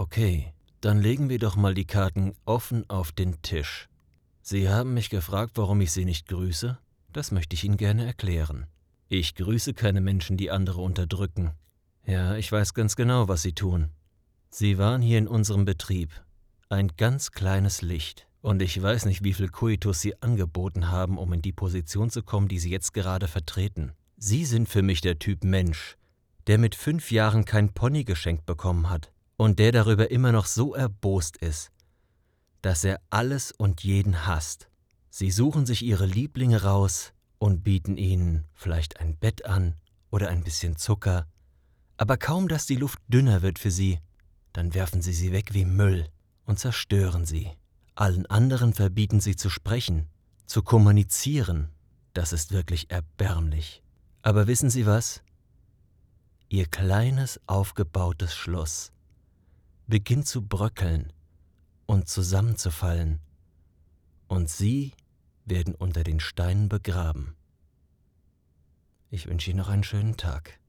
Okay, dann legen wir doch mal die Karten offen auf den Tisch. Sie haben mich gefragt, warum ich Sie nicht grüße? Das möchte ich Ihnen gerne erklären. Ich grüße keine Menschen, die andere unterdrücken. Ja, ich weiß ganz genau, was Sie tun. Sie waren hier in unserem Betrieb. Ein ganz kleines Licht. Und ich weiß nicht, wie viel Coitus Sie angeboten haben, um in die Position zu kommen, die Sie jetzt gerade vertreten. Sie sind für mich der Typ Mensch, der mit 5 Jahren kein Pony geschenkt bekommen hat und der darüber immer noch so erbost ist, dass er alles und jeden hasst. Sie suchen sich ihre Lieblinge raus und bieten ihnen vielleicht ein Bett an oder ein bisschen Zucker, aber kaum, dass die Luft dünner wird für sie, dann werfen sie sie weg wie Müll und zerstören sie. Allen anderen verbieten sie zu sprechen, zu kommunizieren. Das ist wirklich erbärmlich. Aber wissen Sie was? Ihr kleines, aufgebautes Schloss beginnt zu bröckeln und zusammenzufallen, und Sie werden unter den Steinen begraben. Ich wünsche Ihnen noch einen schönen Tag.